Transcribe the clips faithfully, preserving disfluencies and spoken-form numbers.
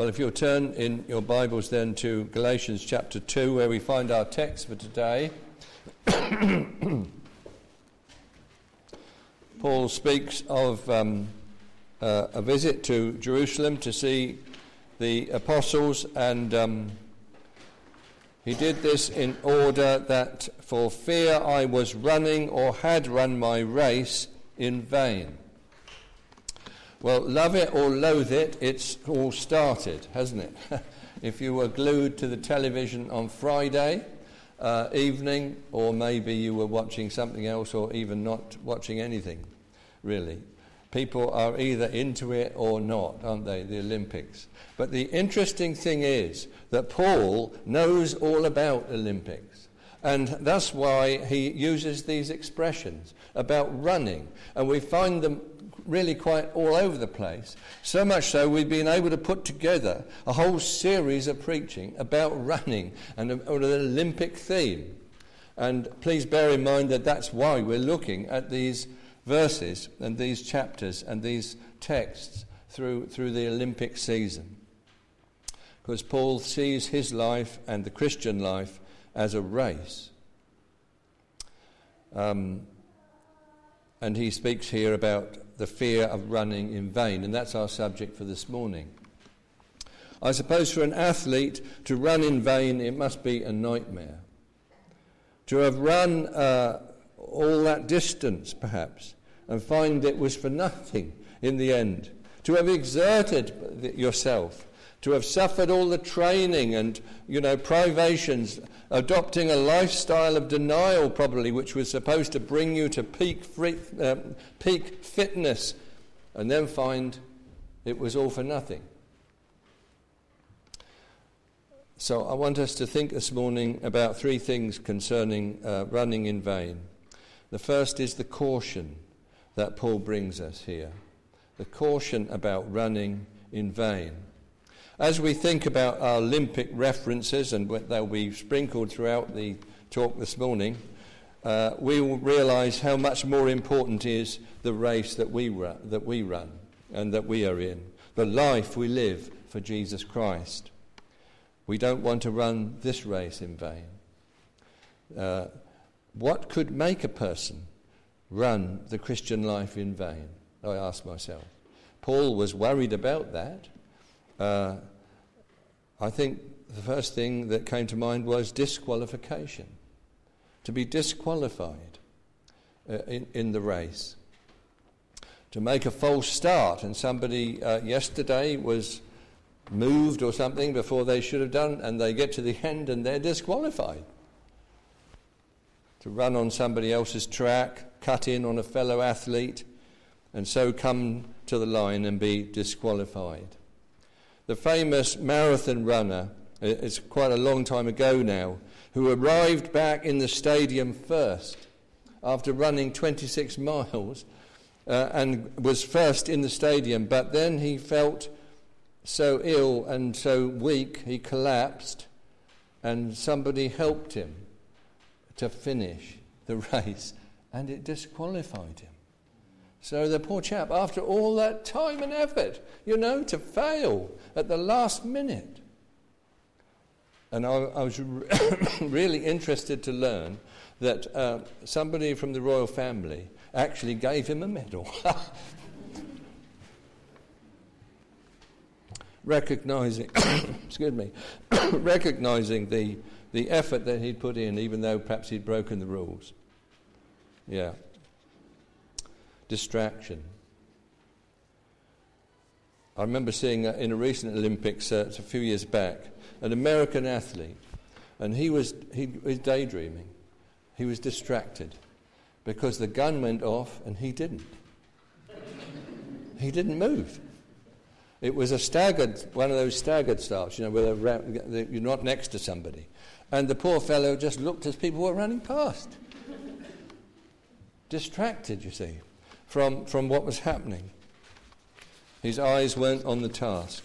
Well, if you'll turn in your Bibles then to Galatians chapter two, where we find our text for today. Paul speaks of um, uh, a visit to Jerusalem to see the apostles, and um, he did this in order that for fear I was running or had run my race in vain. Well, love it or loathe it, it's all started, hasn't it? If you were glued to the television on Friday uh, evening, or maybe you were watching something else, or even not watching anything, really. People are either into it or not, aren't they, the Olympics? But the interesting thing is that Paul knows all about Olympics. And that's why he uses these expressions about running. And we find them really quite all over the place. So much so we've been able to put together a whole series of preaching about running and an Olympic theme. And please bear in mind that that's why we're looking at these verses and these chapters and these texts through, through the Olympic season. Because Paul sees his life and the Christian life as a race. Um, and he speaks here about the fear of running in vain, and that's our subject for this morning. I suppose for an athlete to run in vain, it must be a nightmare. To have run uh, all that distance, perhaps, and find it was for nothing in the end. To have exerted yourself, to have suffered all the training and, you know, privations, adopting a lifestyle of denial probably, which was supposed to bring you to peak free, uh, peak fitness, and then find it was all for nothing. So I want us to think this morning about three things concerning uh, running in vain. The first is the caution that Paul brings us here. The caution about running in vain. As we think about our Olympic references, and they'll be sprinkled throughout the talk this morning, uh, we will realise how much more important is the race that we run, that we run and that we are in, the life we live for Jesus Christ. We don't want to run this race in vain. Uh, what could make a person run the Christian life in vain? I ask myself. Paul was worried about that. Uh, I think the first thing that came to mind was disqualification. To be disqualified uh, in, in the race. To make a false start, and somebody uh, yesterday was moved or something before they should have done, and they get to the end and they're disqualified. To run on somebody else's track, cut in on a fellow athlete, and so come to the line and be disqualified. The famous marathon runner, it's quite a long time ago now, who arrived back in the stadium first after running twenty-six miles uh, and was first in the stadium, but then he felt so ill and so weak he collapsed, and somebody helped him to finish the race, and it disqualified him. So the poor chap, after all that time and effort, you know, to fail at the last minute. And I, I was re- really interested to learn that uh, somebody from the royal family actually gave him a medal. Recognising, excuse me, recognising the, the effort that he'd put in, even though perhaps he'd broken the rules. Yeah. Distraction. I remember seeing uh, in a recent Olympics, uh, a few years back, an American athlete, and he was he was daydreaming. He was distracted because the gun went off and he didn't. He didn't move. It was a staggered, one of those staggered starts, you know, where they're, you're not next to somebody. And the poor fellow just looked as people were running past. Distracted, you see, from, from what was happening. His eyes weren't on the task.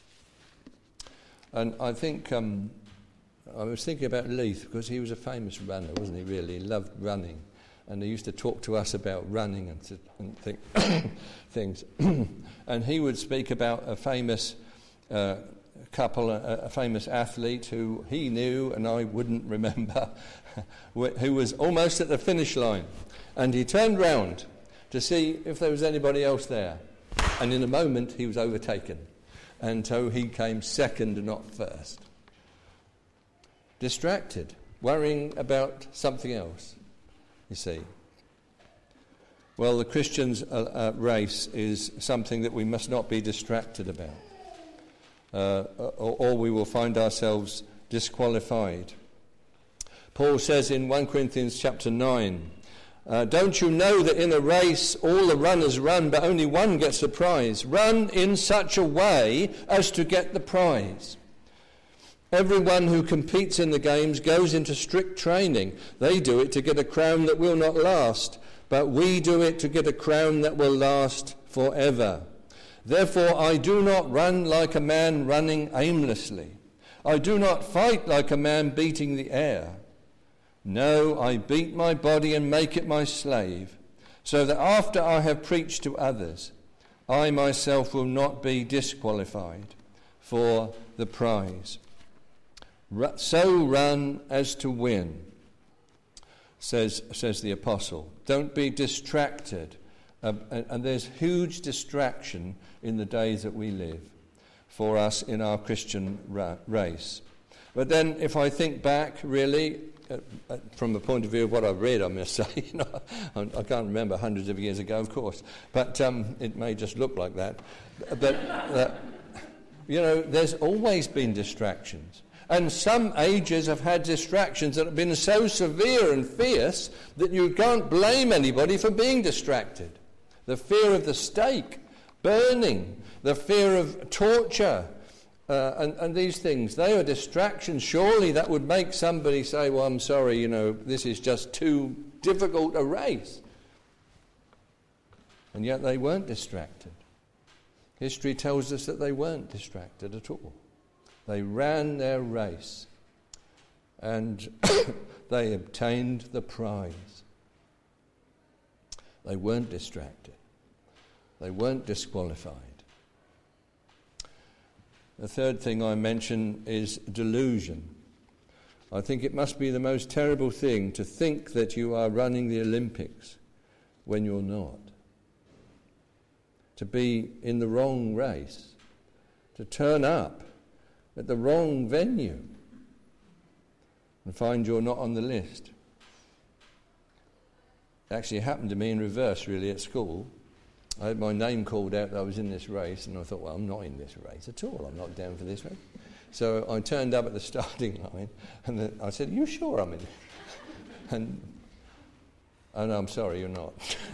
And I think, um, I was thinking about Leith, because he was a famous runner, wasn't he, really? He loved running. And he used to talk to us about running and, th- and think things. And he would speak about a famous uh, couple, a, a famous athlete who he knew and I wouldn't remember, who was almost at the finish line. And he turned round to see if there was anybody else there. And in a moment he was overtaken. And so he came second and not first. Distracted, worrying about something else, you see. Well, the Christian's uh, uh, race is something that we must not be distracted about. Uh, or, or we will find ourselves disqualified. Paul says in First Corinthians chapter nine, uh, don't you know that in a race all the runners run, but only one gets the prize? Run in such a way as to get the prize. Everyone who competes in the games goes into strict training. They do it to get a crown that will not last, but we do it to get a crown that will last forever. Therefore I do not run like a man running aimlessly. I do not fight like a man beating the air. No, I beat my body and make it my slave, so that after I have preached to others, I myself will not be disqualified for the prize. So run as to win, says, says the apostle. Don't be distracted. Uh, and, and there's huge distraction in the days that we live for us in our Christian ra- race. But then if I think back, really, uh, uh, from the point of view of what I've read, I must say, you know, I, I can't remember hundreds of years ago, of course, but um, it may just look like that. But, uh, you know, there's always been distractions. And some ages have had distractions that have been so severe and fierce that you can't blame anybody for being distracted. The fear of the stake, burning, the fear of torture, uh, and, and these things, they are distractions. Surely that would make somebody say, well, I'm sorry, you know, this is just too difficult a race. And yet they weren't distracted. History tells us that they weren't distracted at all. They ran their race and they obtained the prize. They weren't distracted. They weren't disqualified. The third thing I mention is delusion. I think it must be the most terrible thing to think that you are running the Olympics when you're not. To be in the wrong race. To turn up at the wrong venue and find you're not on the list. It actually happened to me in reverse, really, at school. I had my name called out that I was in this race, and I thought, well, I'm not in this race at all. I'm not down for this race. So I turned up at the starting line, and the, I said, are you sure I'm in it? And, oh, no, I'm sorry, you're not.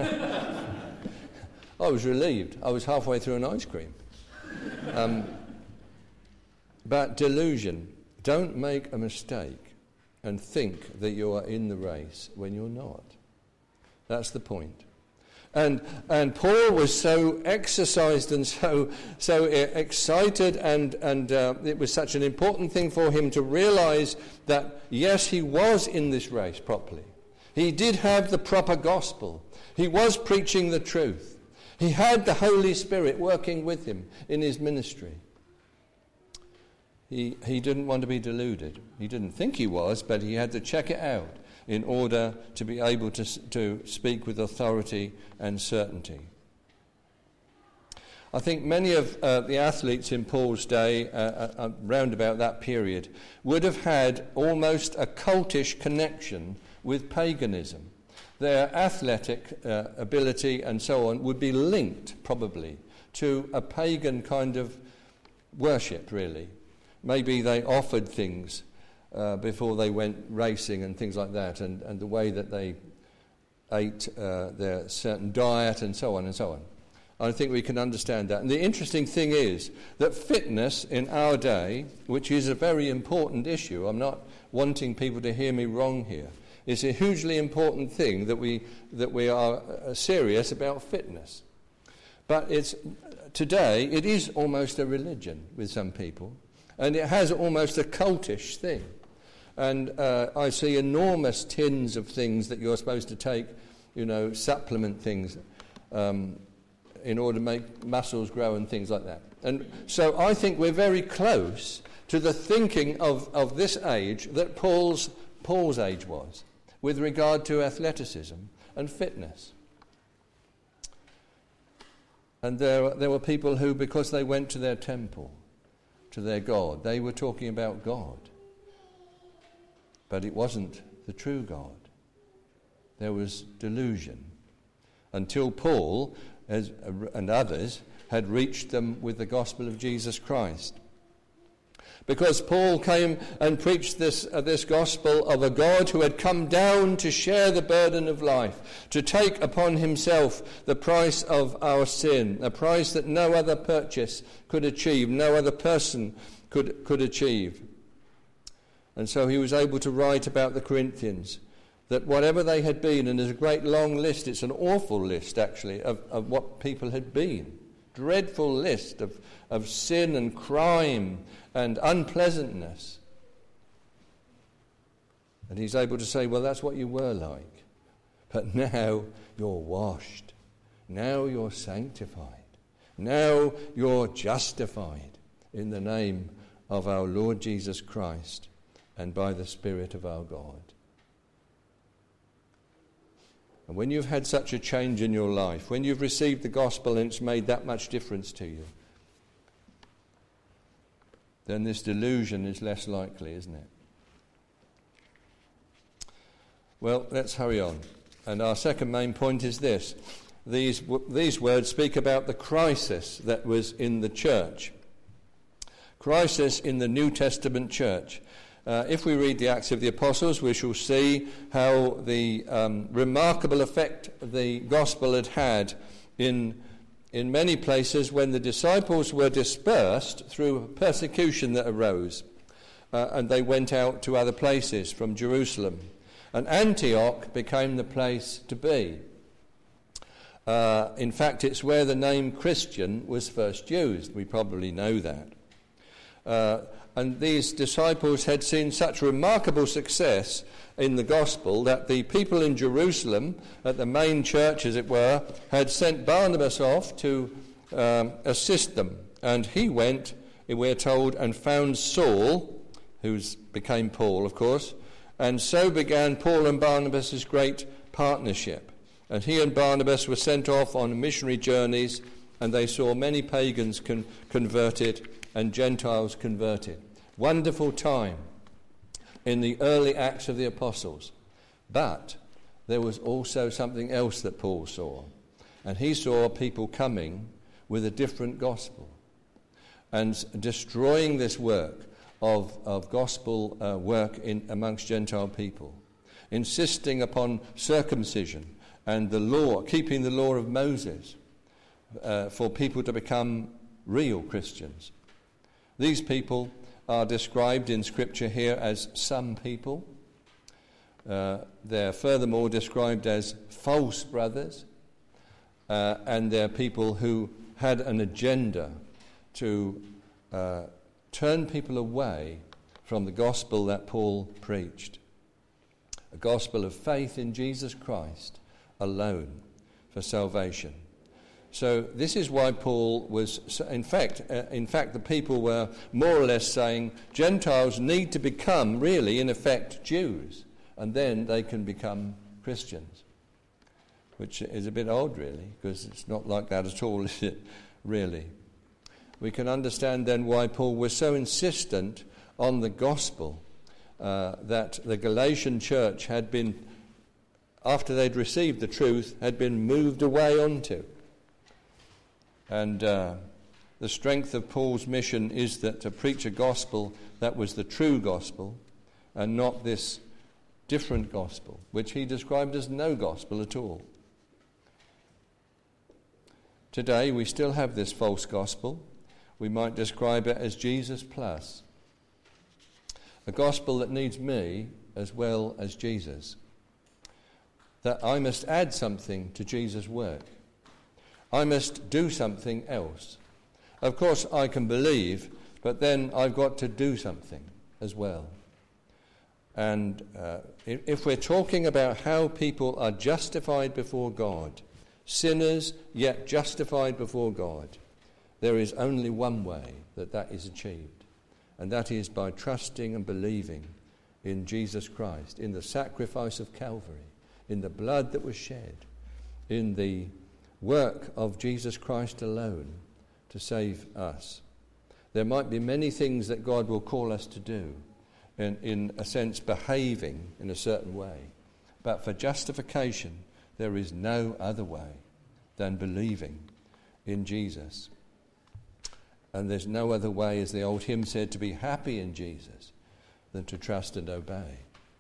I was relieved. I was halfway through an ice cream. Um, but delusion. Don't make a mistake and think that you are in the race when you're not. That's the point. And and Paul was so exercised and so so excited, and and uh, it was such an important thing for him to realize that yes, he was in this race properly. He did have the proper gospel. He was preaching the truth. He had the Holy Spirit working with him in his ministry. He he didn't want to be deluded. He didn't think he was, but he had to check it out in order to be able to, to speak with authority and certainty. I think many of uh, the athletes in Paul's day, uh, uh, round about that period, would have had almost a cultish connection with paganism. Their athletic uh, ability and so on would be linked, probably, to a pagan kind of worship, really. Maybe they offered things Uh, before they went racing and things like that, and, and the way that they ate uh, their certain diet and so on and so on. I think we can understand that. And the interesting thing is that fitness in our day, which is a very important issue, I'm not wanting people to hear me wrong here, is a hugely important thing that we that we are uh, serious about fitness. But it's today it is almost a religion with some people, and it has almost a cultish thing. And uh, I see enormous tins of things that you're supposed to take, you know, supplement things um, in order to make muscles grow and things like that. And so I think we're very close to the thinking of, of this age that Paul's, Paul's age was, with regard to athleticism and fitness. And there, there were people who, because they went to their temple, to their God, they were talking about God. But it wasn't the true God. There was delusion. Until Paul as, and others had reached them with the gospel of Jesus Christ. Because Paul came and preached this, uh, this gospel of a God who had come down to share the burden of life, to take upon himself the price of our sin, a price that no other purchase could achieve, no other person could, could achieve. And so he was able to write about the Corinthians, that whatever they had been, and there's a great long list, it's an awful list actually, of, of what people had been. Dreadful list of, of sin and crime and unpleasantness. And he's able to say, well, that's what you were like. But now you're washed. Now you're sanctified. Now you're justified in the name of our Lord Jesus Christ and by the Spirit of our God. And when you've had such a change in your life, when you've received the gospel and it's made that much difference to you, then this delusion is less likely, isn't it? Well, let's hurry on. And our second main point is this. These, these words speak about the crisis that was in the church. Crisis in the New Testament church. Uh, if we read the Acts of the Apostles, we shall see how the um, remarkable effect the gospel had had in, in many places when the disciples were dispersed through persecution that arose. Uh, and they went out to other places from Jerusalem. And Antioch became the place to be. Uh, in fact, it's where the name Christian was first used. We probably know that. Uh, and these disciples had seen such remarkable success in the gospel that the people in Jerusalem, at the main church as it were, had sent Barnabas off to um, assist them. And he went, we're told, and found Saul, who became Paul, of course, and so began Paul and Barnabas' great partnership. And he and Barnabas were sent off on missionary journeys, and they saw many pagans con- converted and Gentiles converted. Wonderful time in the early Acts of the Apostles. But there was also something else that Paul saw. And he saw people coming with a different gospel and destroying this work of, of gospel uh, work in amongst Gentile people, insisting upon circumcision and the law, keeping the law of Moses uh, for people to become real Christians. These people are described in Scripture here as some people. Uh, they're furthermore described as false brothers, uh, and they're people who had an agenda to uh, turn people away from the gospel that Paul preached, a gospel of faith in Jesus Christ alone for salvation. So this is why Paul was, in fact, uh, in fact, the people were more or less saying Gentiles need to become, really, in effect, Jews, and then they can become Christians, which is a bit odd, really, because it's not like that at all, is it, really? We can understand then why Paul was so insistent on the gospel uh, that the Galatian church had been, after they'd received the truth, had been moved away onto. And uh, the strength of Paul's mission is that to preach a gospel that was the true gospel and not this different gospel, which he described as no gospel at all. Today we still have this false gospel. We might describe it as Jesus plus. A gospel that needs me as well as Jesus. That I must add something to Jesus' work. I must do something else. Of course, I can believe, but then I've got to do something as well. And uh, if we're talking about how people are justified before God, sinners yet justified before God, there is only one way that that is achieved, and that is by trusting and believing in Jesus Christ, in the sacrifice of Calvary, in the blood that was shed, in the work of Jesus Christ alone to save us. There might be many things that God will call us to do, in, in a sense behaving in a certain way, but for justification there is no other way than believing in Jesus. And there's no other way, as the old hymn said, to be happy in Jesus than to trust and obey.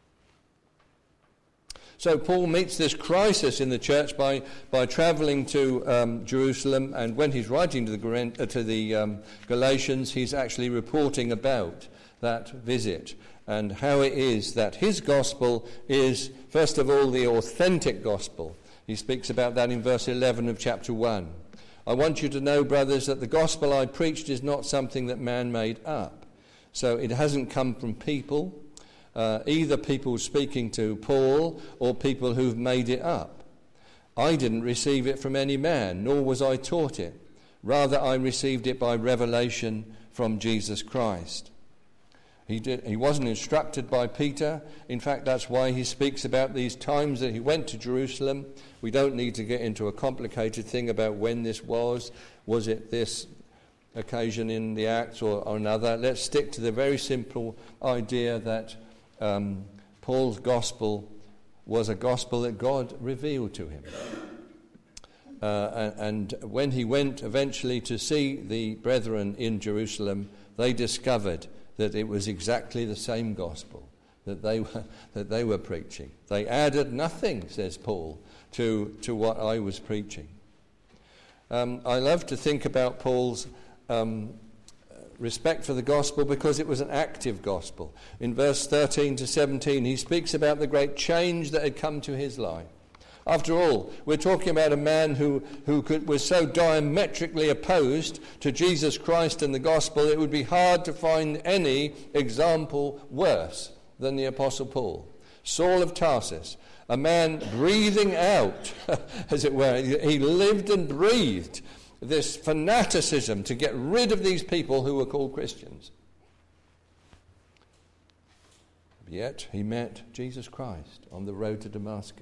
So Paul meets this crisis in the church by, by travelling to um, Jerusalem, and when he's writing to the, uh, to the um, Galatians, he's actually reporting about that visit and how it is that his gospel is, first of all, the authentic gospel. He speaks about that in verse eleven of chapter one. I want you to know, brothers, that the gospel I preached is not something that man made up. So it hasn't come from people, uh, either people speaking to Paul or people who've made it up. I didn't receive it from any man, nor was I taught it. Rather, I received it by revelation from Jesus Christ. He, did, he wasn't instructed by Peter. In fact, that's why he speaks about these times that he went to Jerusalem. We don't need to get into a complicated thing about when this was. Was it this occasion in the Acts or, or another? Let's stick to the very simple idea that um, Paul's gospel was a gospel that God revealed to him. Uh, and, and when he went eventually to see the brethren in Jerusalem, they discovered that it was exactly the same gospel that they were that they were preaching. They added nothing, says Paul, to, to what I was preaching. Um, I love to think about Paul's um, respect for the gospel because it was an active gospel. In verse thirteen to seventeen, he speaks about the great change that had come to his life. After all, we're talking about a man who, who could, was so diametrically opposed to Jesus Christ and the gospel, it would be hard to find any example worse than the Apostle Paul. Saul of Tarsus, a man breathing out, as it were. He lived and breathed this fanaticism to get rid of these people who were called Christians. Yet he met Jesus Christ on the road to Damascus.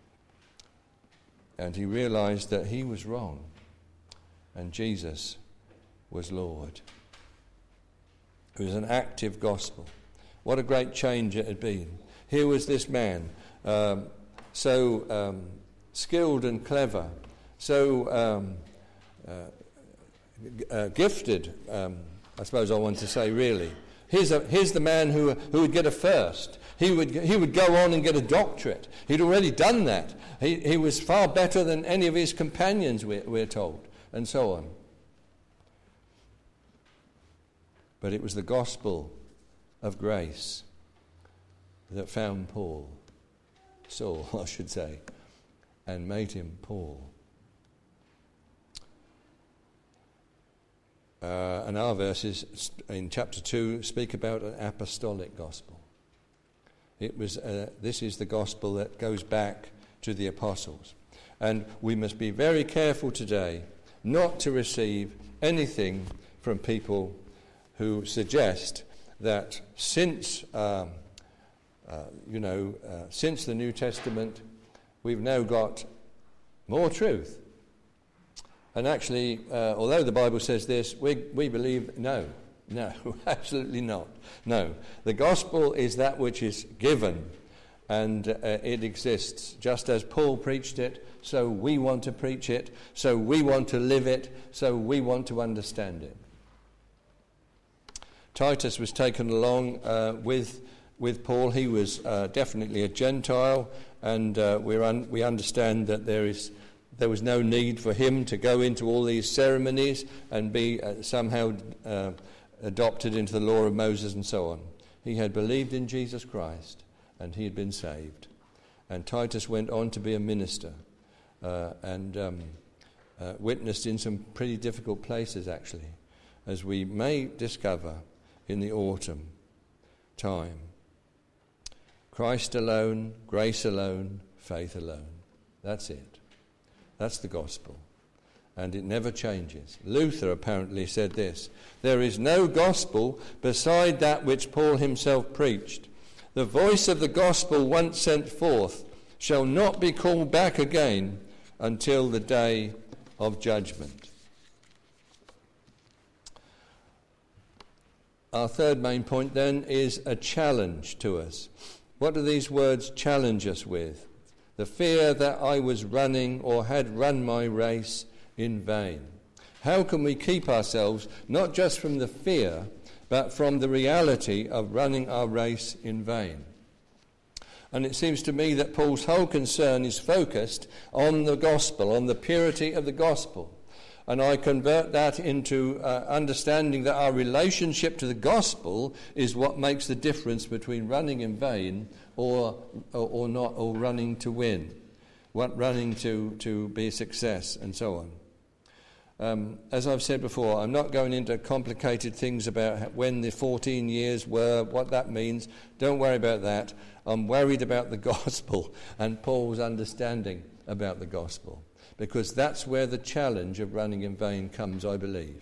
And he realized that he was wrong and Jesus was Lord. It was an active gospel. What a great change it had been. Here was this man, um, so um, skilled and clever, so um, uh, uh, gifted, um, I suppose I want to say really. Here's, a, here's the man who, who would get a first. He would, he would go on and get a doctorate. He'd already done that. He, he was far better than any of his companions, we're, we're told, and so on. But it was the gospel of grace that found Paul, Saul, I should say, and made him Paul. Uh, and our verses in chapter two speak about an apostolic gospel. It was uh, this is the gospel that goes back to the apostles. And we must be very careful today not to receive anything from people who suggest that since, um, uh, you know, uh, since the New Testament, we've now got more truth. And actually, uh, although the Bible says this, we, we believe no. No, absolutely not. No. The gospel is that which is given, and uh, it exists. Just as Paul preached it, so we want to preach it, so we want to live it, so we want to understand it. Titus was taken along uh, with with Paul. He was uh, definitely a Gentile, and uh, we're un- we understand that there is there was no need for him to go into all these ceremonies and be uh, somehow uh, adopted into the law of Moses and so on. He had believed in Jesus Christ, and he had been saved. And Titus went on to be a minister uh, and um, uh, witnessed in some pretty difficult places, actually, as we may discover in the autumn time. Christ alone, grace alone, faith alone. That's it. That's the gospel. and it never changes. Luther apparently said this: "There is no gospel beside that which Paul himself preached. The voice of the gospel once sent forth shall not be called back again until the day of judgment." Our third main point then is a challenge to us. What do these words challenge us with? The fear that I was running or had run my race in vain. How can we keep ourselves not just from the fear, but from the reality of running our race in vain? And it seems to me that Paul's whole concern is focused on the gospel, on the purity of the gospel. And I convert that into uh, understanding that our relationship to the gospel is what makes the difference between running in vain or or, or not, or running to win, what running to, to be a success, and so on. Um, as I've said before, I'm not going into complicated things about when the fourteen years were, what that means. Don't worry about that. I'm worried about the gospel and Paul's understanding about the gospel, because that's where the challenge of running in vain comes, I believe.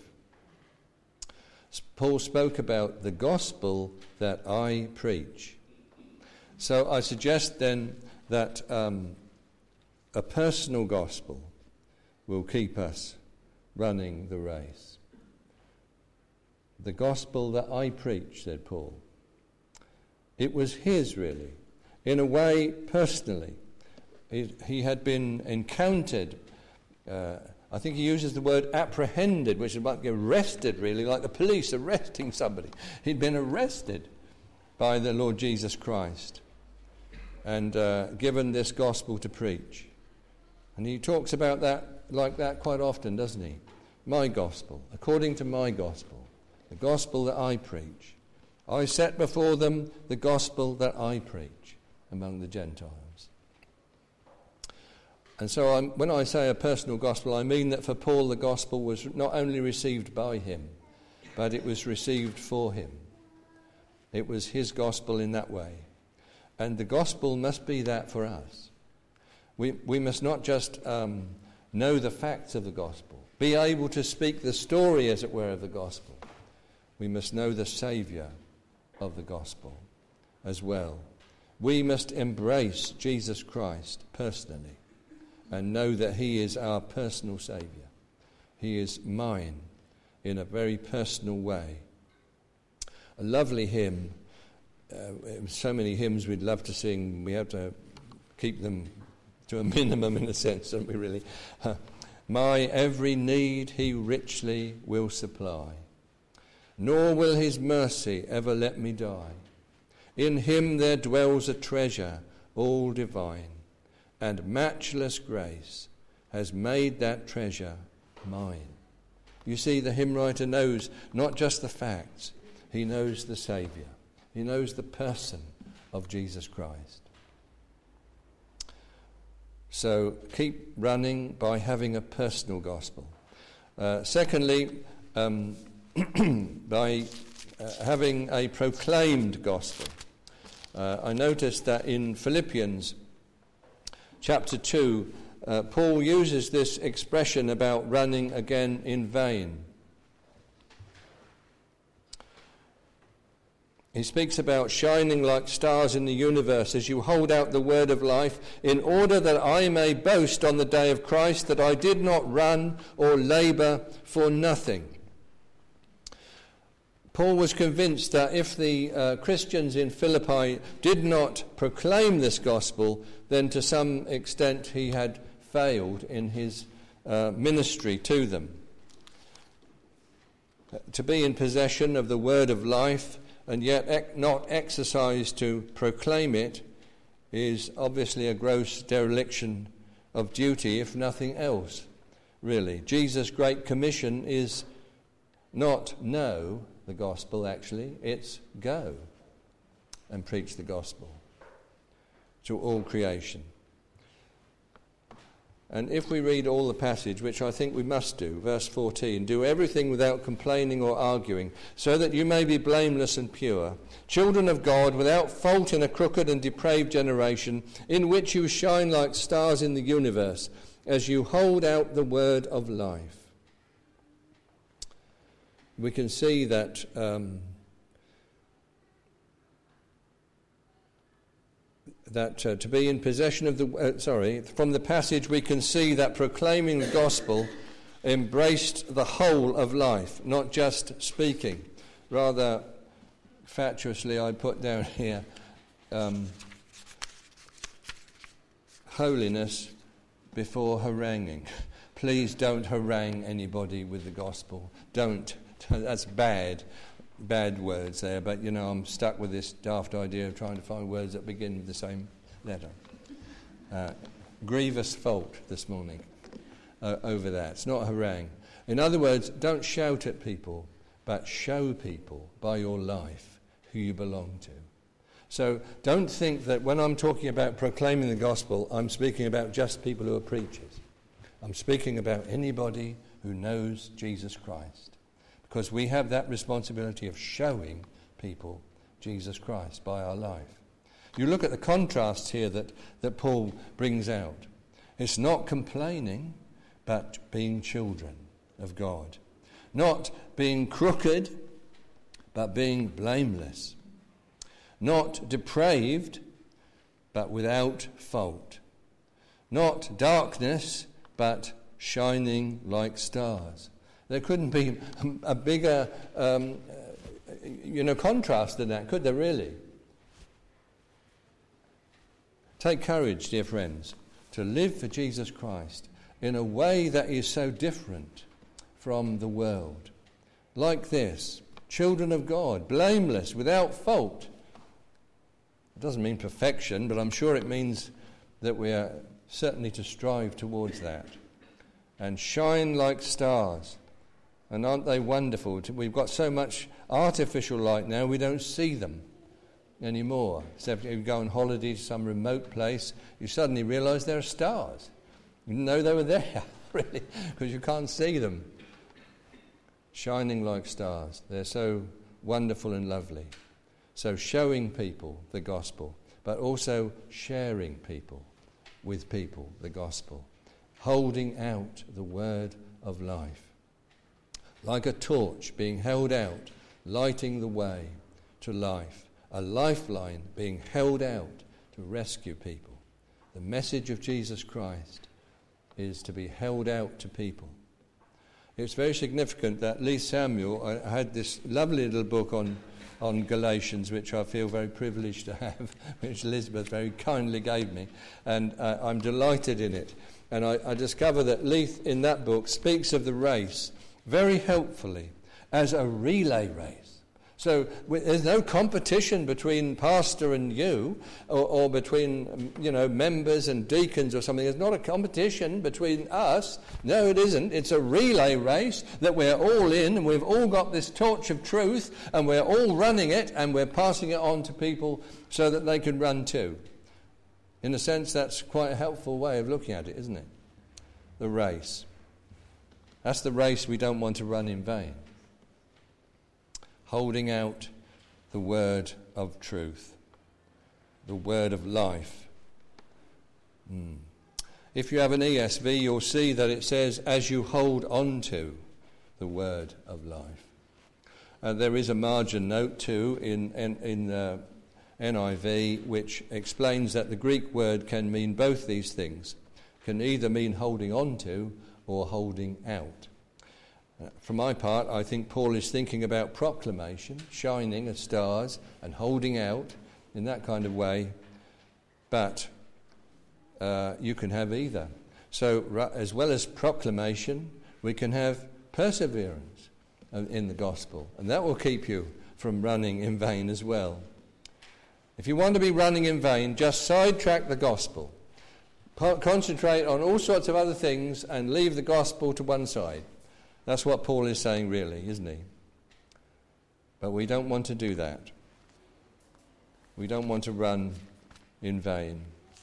Paul spoke about the gospel that I preach. So I suggest then that um, a personal gospel will keep us running the race. The gospel that I preach, said Paul. It was his, really, in a way, personally. He, he had been encountered, uh, I think he uses the word apprehended, which is like arrested, really, like the police arresting somebody. He'd been arrested by the Lord Jesus Christ and uh, given this gospel to preach. And he talks about that like that quite often, doesn't he? My gospel, according to my gospel, the gospel that I preach. I set before them the gospel that I preach among the Gentiles. And so I'm, when I say a personal gospel, I mean that for Paul the gospel was not only received by him, but it was received for him. It was his gospel in that way. And the gospel must be that for us. We, we must not just um, know the facts of the gospel, be able to speak the story, as it were, of the gospel. We must know the Saviour of the gospel as well. We must embrace Jesus Christ personally and know that he is our personal Saviour. He is mine in a very personal way. A lovely hymn, uh, so many hymns we'd love to sing, we have to keep them to a minimum in a sense, don't we really? Uh, My every need he richly will supply, nor will his mercy ever let me die. In him there dwells a treasure all divine, and matchless grace has made that treasure mine. You see, the hymn writer knows not just the facts, he knows the Saviour. He knows the person of Jesus Christ. So keep running by having a personal gospel. Uh, secondly, um, by uh, having a proclaimed gospel. Uh, I noticed that in Philippians chapter two, uh, Paul uses this expression about running again in vain. He speaks about shining like stars in the universe as you hold out the word of life, in order that I may boast on the day of Christ that I did not run or labour for nothing. Paul was convinced that if the uh, Christians in Philippi did not proclaim this gospel, then to some extent he had failed in his uh, ministry to them. To be in possession of the word of life and yet not exercised to proclaim it is obviously a gross dereliction of duty, if nothing else, really. Jesus' great commission is not know the gospel, actually, it's go and preach the gospel to all creation. And if we read all the passage, which I think we must do, verse fourteen, do everything without complaining or arguing, so that you may be blameless and pure, children of God, without fault in a crooked and depraved generation, in which you shine like stars in the universe, as you hold out the word of life. We can see that um, that uh, to be in possession of the uh, sorry from the passage we can see that proclaiming the gospel embraced the whole of life, not just speaking. Rather fatuously, I put down here um, holiness before haranguing. Please don't harangue anybody with the gospel. Don't. That's bad. Bad words there, but you know, I'm stuck with this daft idea of trying to find words that begin with the same letter. Uh, grievous fault this morning uh, over that. It's not harangue. In other words, don't shout at people, but show people by your life who you belong to. So don't think that when I'm talking about proclaiming the gospel, I'm speaking about just people who are preachers. I'm speaking about anybody who knows Jesus Christ. Because we have that responsibility of showing people Jesus Christ by our life. You look at the contrasts here that, that Paul brings out. It's not complaining, but being children of God. Not being crooked, but being blameless. Not depraved, but without fault. Not darkness, but shining like stars. There couldn't be a bigger, um, you know, contrast than that, could there really? Take courage, dear friends, to live for Jesus Christ in a way that is so different from the world. Like this, children of God, blameless, without fault. It doesn't mean perfection, but I'm sure it means that we are certainly to strive towards that. And shine like stars. And aren't they wonderful? We've got so much artificial light now, we don't see them anymore. Except if you go on holiday to some remote place, you suddenly realise there are stars. You didn't know they were there, really, because you can't see them. Shining like stars. They're so wonderful and lovely. So showing people the gospel, but also sharing people with people the gospel. Holding out the word of life. Like a torch being held out, lighting the way to life. A lifeline being held out to rescue people. The message of Jesus Christ is to be held out to people. It's very significant that Lee Samuel I had this lovely little book on, on Galatians, which I feel very privileged to have, which Elizabeth very kindly gave me, and uh, I'm delighted in it. And I, I discover that Leith, in that book, speaks of the race very helpfully as a relay race. So there's no competition between pastor and you, or, or between, you know, members and deacons or something. There's not a competition between us. No, it isn't. It's a relay race that we're all in, and we've all got this torch of truth, and we're all running it, and we're passing it on to people so that they can run too. In a sense, that's quite a helpful way of looking at it, isn't it? The race. That's the race we don't want to run in vain. Holding out the word of truth, the word of life. Mm. If you have an E S V, you'll see that it says, as you hold on to the word of life. Uh, there is a margin note too in, in, in the N I V which explains that the Greek word can mean both these things. Can either mean holding on to or holding out. Uh, for my part, I think Paul is thinking about proclamation, shining as stars and holding out in that kind of way, but uh, you can have either. So ra- as well as proclamation, we can have perseverance in the gospel, and that will keep you from running in vain as well. If you want to be running in vain, just sidetrack the gospel. Concentrate on all sorts of other things and leave the gospel to one side. That's what Paul is saying really, isn't he? But we don't want to do that. We don't want to run in vain.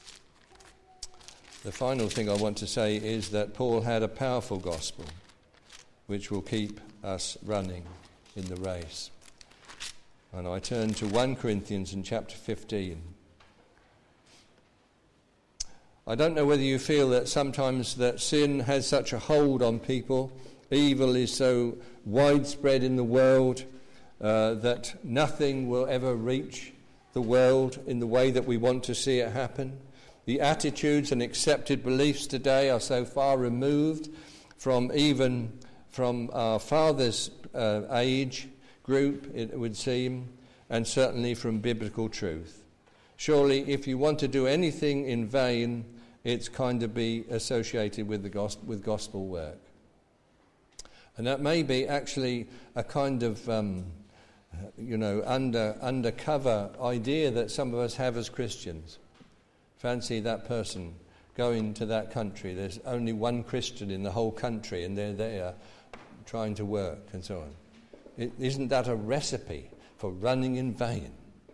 The final thing I want to say is that Paul had a powerful gospel which will keep us running in the race. And I turn to First Corinthians in chapter fifteen. I don't know whether you feel that sometimes that sin has such a hold on people, evil is so widespread in the world uh, that nothing will ever reach the world in the way that we want to see it happen. The attitudes and accepted beliefs today are so far removed from even from our father's uh, age group, it would seem, and certainly from biblical truth. Surely, if you want to do anything in vain, it's kind of be associated with the gospel, with gospel work. And that may be actually a kind of, um, you know, under undercover idea that some of us have as Christians. Fancy that person going to that country. There's only one Christian in the whole country, and they're there trying to work and so on. It, isn't that a recipe for running in vain?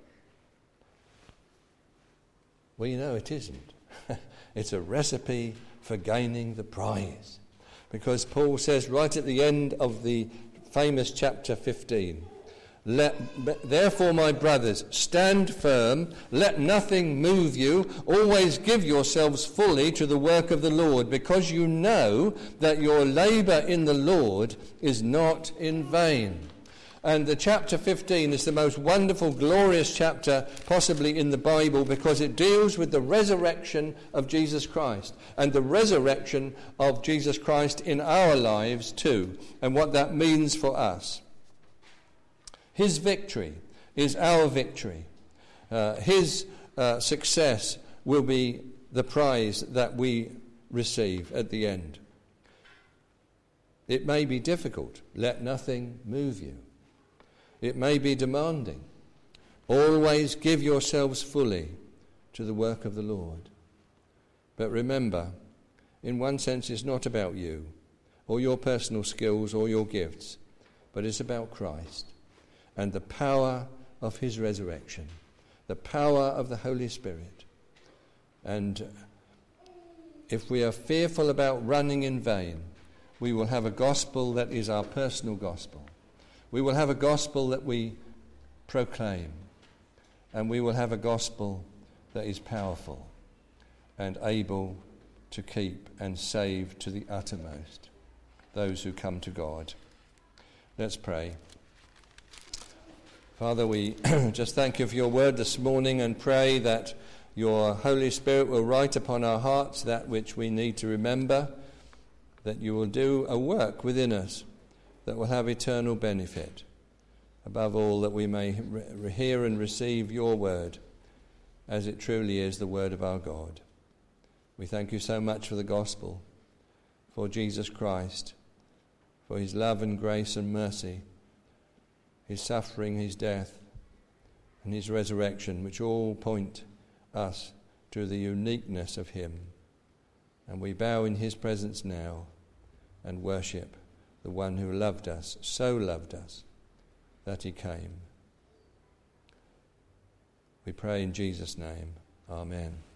Well, you know, it isn't. It's a recipe for gaining the prize. Because Paul says right at the end of the famous chapter fifteen, Let, therefore, my brothers, stand firm, let nothing move you, always give yourselves fully to the work of the Lord, because you know that your labour in the Lord is not in vain. And the chapter fifteen is the most wonderful, glorious chapter possibly in the Bible, because it deals with the resurrection of Jesus Christ and the resurrection of Jesus Christ in our lives too, and what that means for us. His victory is our victory. Uh, his uh, success will be the prize that we receive at the end. It may be difficult. Let nothing move you. It may be demanding. Always give yourselves fully to the work of the Lord. But remember, in one sense, it's not about you or your personal skills or your gifts, but it's about Christ and the power of his resurrection, the power of the Holy Spirit. And if we are fearful about running in vain, we will have a gospel that is our personal gospel. We will have a gospel that we proclaim, and we will have a gospel that is powerful and able to keep and save to the uttermost those who come to God. Let's pray. Father, we just thank you for your word this morning and pray that your Holy Spirit will write upon our hearts that which we need to remember, that you will do a work within us that will have eternal benefit. Above all, that we may re- hear and receive your word as it truly is the word of our God. We thank you so much for the gospel, for Jesus Christ, for his love and grace and mercy, his suffering, his death, and his resurrection, which all point us to the uniqueness of him. And we bow in his presence now and worship the one who loved us, so loved us, that he came. We pray in Jesus' name. Amen.